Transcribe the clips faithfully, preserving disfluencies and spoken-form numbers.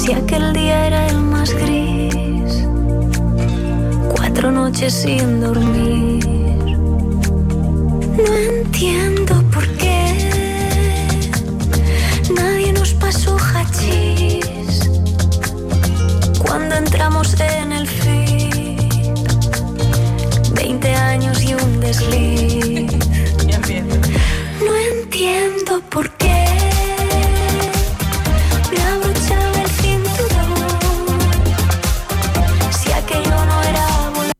Si aquel día era el más gris, cuatro noches sin dormir. No entiendo por qué nadie nos pasó hachís cuando entramos en el feed. Veinte años y un desliz. No entiendo por qué me abrochaba el cinturón si aquello no era volar.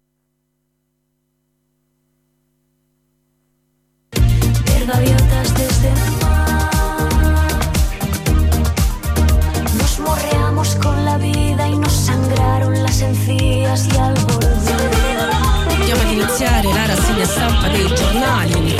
Ver gaviotas desde el mar. Nos morreamos con la vida y nos sangraron las encías y al volver. Andiamo ad iniziare la rassegna stampa dei giornali.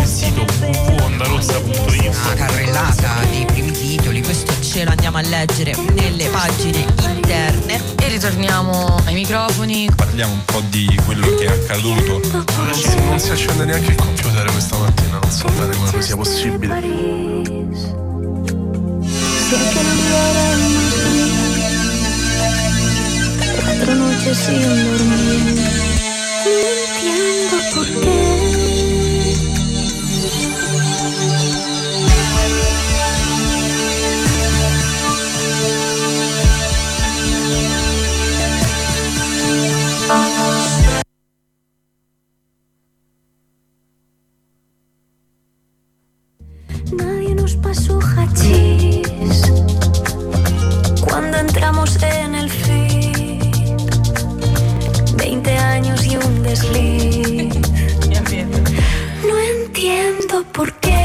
Una carrellata dei primi titoli, questo ce lo andiamo a leggere nelle pagine interne. E ritorniamo ai microfoni. Parliamo un po' di quello che è accaduto. Non si, non si accende neanche il computer questa mattina, non so bene come sia possibile. Quattro noches sin dormir. No entiendo por qué. Nadie nos pasó hachís cuando entramos en el feed. Veinte años y un desliz. No entiendo por qué.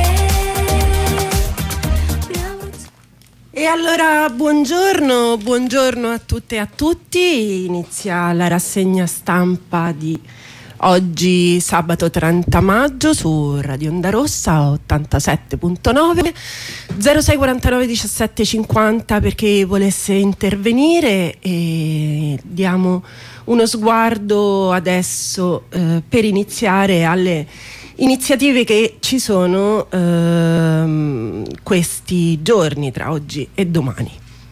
E allora buongiorno, buongiorno a tutte e a tutti. Inizia la rassegna stampa di oggi, sabato trenta maggio, su Radio Onda Rossa ottantasette virgola nove. Zero sei quarantanove diciassette cinquanta per chi volesse intervenire, e diamo uno sguardo adesso eh, per iniziare alle iniziative che ci sono ehm, questi giorni, tra oggi e domani.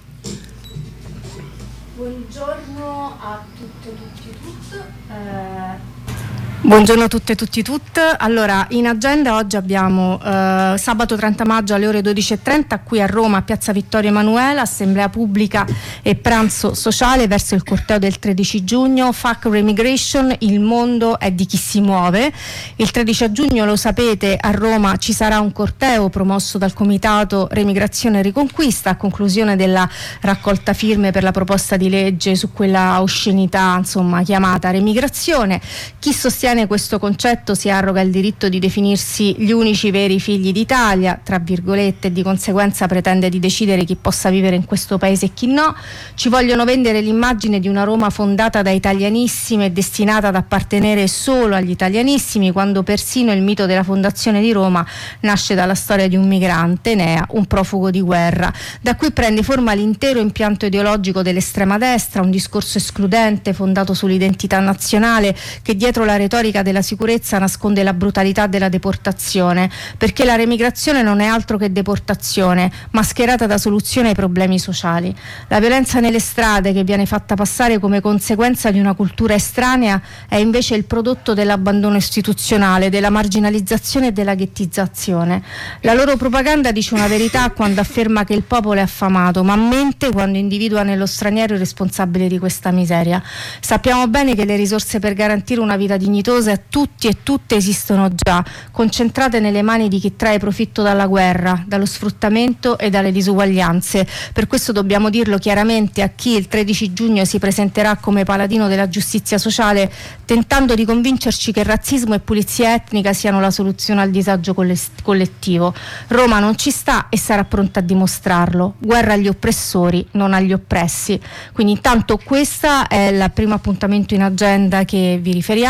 Buongiorno a tutte, tutti, tutte. Eh... Buongiorno a tutte e tutti tutte. Allora, in agenda oggi abbiamo eh, sabato trenta maggio alle ore dodici e trenta qui a Roma, a Piazza Vittorio Emanuele, assemblea pubblica e pranzo sociale verso il corteo del tredici giugno. Fuck Remigration, il mondo è di chi si muove. Il tredici giugno, lo sapete, a Roma ci sarà un corteo promosso dal comitato Remigrazione e Riconquista a conclusione della raccolta firme per la proposta di legge su quella oscenità, insomma, chiamata remigrazione. Chi sostiene questo concetto si arroga il diritto di definirsi gli unici veri figli d'Italia, tra virgolette, e di conseguenza pretende di decidere chi possa vivere in questo paese e chi no. Ci vogliono vendere l'immagine di una Roma fondata da italianissimi e destinata ad appartenere solo agli italianissimi, quando persino il mito della fondazione di Roma nasce dalla storia di un migrante, Enea, un profugo di guerra. Da qui prende forma l'intero impianto ideologico dell'estrema destra, un discorso escludente fondato sull'identità nazionale che dietro la retorica della sicurezza nasconde la brutalità della deportazione, perché la remigrazione non è altro che deportazione mascherata da soluzione ai problemi sociali. La violenza nelle strade, che viene fatta passare come conseguenza di una cultura estranea, è invece il prodotto dell'abbandono istituzionale, della marginalizzazione e della ghettizzazione. La loro propaganda dice una verità quando afferma che il popolo è affamato, ma mente quando individua nello straniero il responsabile di questa miseria. Sappiamo bene che le risorse per garantire una vita dignitosa a tutti e tutte esistono già, concentrate nelle mani di chi trae profitto dalla guerra, dallo sfruttamento e dalle disuguaglianze. Per questo dobbiamo dirlo chiaramente a chi il tredici giugno si presenterà come paladino della giustizia sociale, tentando di convincerci che razzismo e pulizia etnica siano la soluzione al disagio collettivo. Roma non ci sta e sarà pronta a dimostrarlo. Guerra agli oppressori, non agli oppressi. Quindi intanto questo è il primo appuntamento in agenda che vi riferiamo. Oggi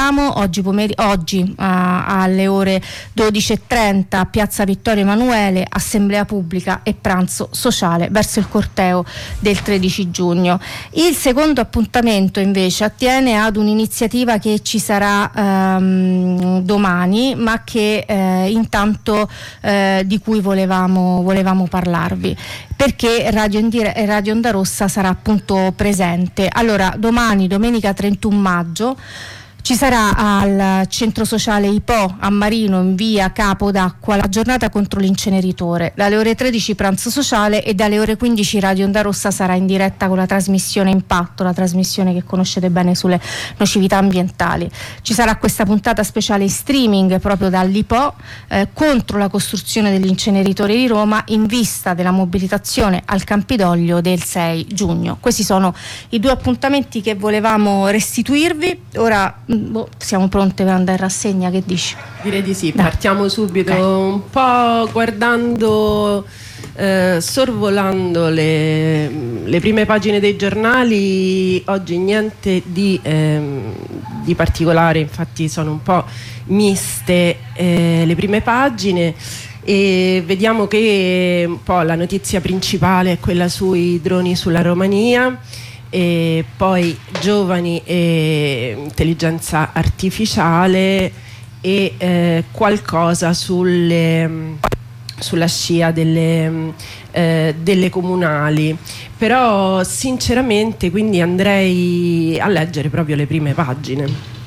oggi, pomeri- oggi uh, alle ore dodici e trenta a Piazza Vittorio Emanuele, assemblea pubblica e pranzo sociale verso il corteo del tredici giugno. Il secondo appuntamento invece attiene ad un'iniziativa che ci sarà um, domani, ma che eh, intanto eh, di cui volevamo, volevamo parlarvi, perché Radio, Indire- Radio Onda Rossa sarà appunto presente. Allora, domani, domenica trentuno maggio, ci sarà al centro sociale I P O a Marino, in via Capo d'Acqua, la giornata contro l'inceneritore. Dalle ore tredici pranzo sociale e dalle ore quindici Radio Onda Rossa sarà in diretta con la trasmissione Impatto, la trasmissione che conoscete bene sulle nocività ambientali. Ci sarà questa puntata speciale in streaming proprio dall'I P O eh, contro la costruzione dell'inceneritore di Roma, in vista della mobilitazione al Campidoglio del sei giugno. Questi sono i due appuntamenti che volevamo restituirvi. Ora boh, siamo pronte per andare in rassegna, che dici? Direi di sì, Dai. partiamo subito, Okay. un po' guardando, eh, sorvolando le, le prime pagine dei giornali. Oggi niente di, ehm, di particolare, infatti sono un po' miste eh, le prime pagine, e vediamo che un po' la notizia principale è quella sui droni sulla Romania, e poi giovani e intelligenza artificiale, e eh, qualcosa sulle, sulla scia delle, eh, delle comunali. Però sinceramente quindi andrei a leggere proprio le prime pagine,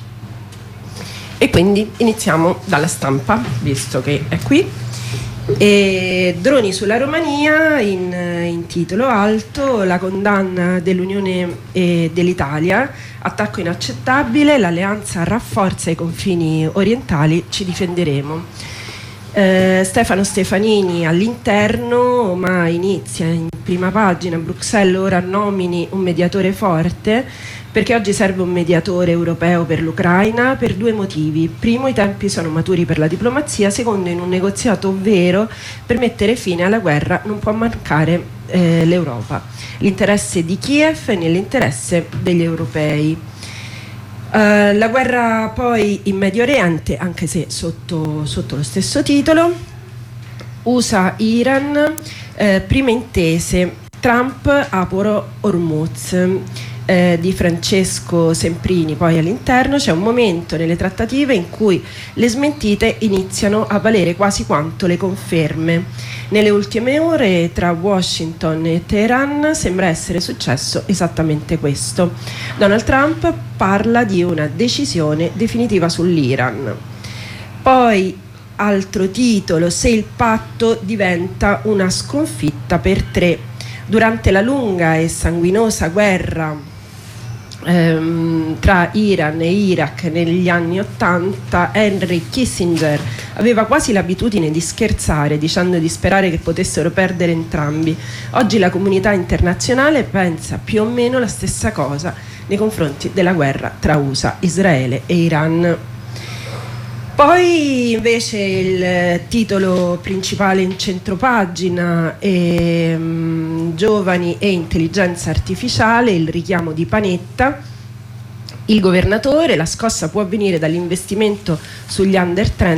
e quindi iniziamo dalla Stampa, visto che è qui. E droni sulla Romania, in, in titolo alto, la condanna dell'Unione e dell'Italia, attacco inaccettabile, l'alleanza rafforza i confini orientali, ci difenderemo. Eh, Stefano Stefanini all'Interno, ma inizia in prima pagina: Bruxelles ora nomini un mediatore forte, perché oggi serve un mediatore europeo per l'Ucraina per due motivi. Primo, i tempi sono maturi per la diplomazia. Secondo, in un negoziato vero per mettere fine alla guerra non può mancare eh, l'Europa. L'interesse di Kiev è nell'interesse degli europei. Uh, la guerra poi in Medio Oriente, anche se sotto, sotto lo stesso titolo. U S A-Iran, eh, prime intese, Trump apro Hormuz. Eh, di Francesco Semprini poi all'Interno. C'è un momento nelle trattative in cui le smentite iniziano a valere quasi quanto le conferme. Nelle ultime ore tra Washington e Teheran sembra essere successo esattamente questo. Donald Trump parla di una decisione definitiva sull'Iran. Poi altro titolo: se il patto diventa una sconfitta per tre. Durante la lunga e sanguinosa guerra ehm, tra Iran e Iraq negli anni Ottanta, Henry Kissinger aveva quasi l'abitudine di scherzare dicendo di sperare che potessero perdere entrambi. Oggi la comunità internazionale pensa più o meno la stessa cosa nei confronti della guerra tra U S A, Israele e Iran. Poi invece il titolo principale in centropagina è um, Giovani e intelligenza artificiale, il richiamo di Panetta. Il governatore: la scossa può venire dall'investimento sugli under trenta